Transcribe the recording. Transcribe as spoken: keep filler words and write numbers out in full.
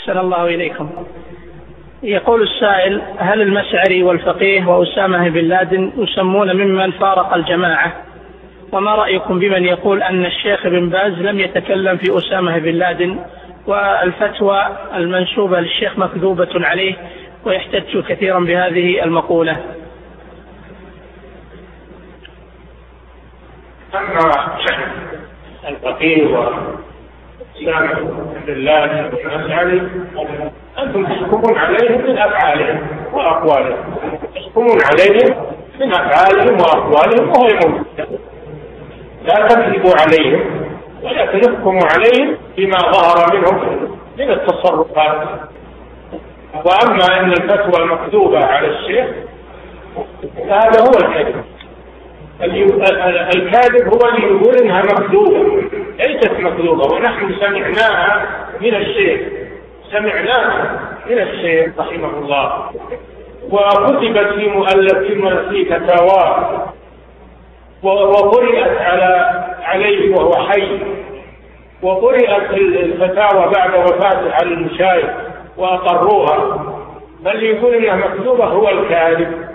أحسن الله إليكم. يقول السائل: هل المسعري والفقيه وأسامة بن لادن يسمون ممن فارق الجماعة؟ وما رأيكم بمن يقول أن الشيخ بن باز لم يتكلم في أسامة بن لادن والفتوى المنسوبة للشيخ مكذوبة عليه، ويحتج كثيرا بهذه المقولة؟ أما الفقيه وأسامة بن لادن والمسعري أنتم تحكمون عليهم من أفعالهم وأقوالهم، تحكمون عليهم من أفعالهم وأقوالهم وهي موجودة، لا تكذبوا عليهم ولكن احكموا عليهم بما ظهر منهم من التصرفات. وأما أن الفتوى مكذوبة على الشيخ فهذا هو الكذب. الكاذب هو اللي يقول إنها مكذوبة، ليست مكذوبة، ونحن سمعناها من الشيخ سمعناها من الشيخ رحمه الله، وكتبت في مؤلف في فتاوى وقرأت على عليه وهو حي، وقرأت الفتاوى بعد وفاته على المشايخ وأقروها. بل يقول إنها مكذوبة هو الكاذب.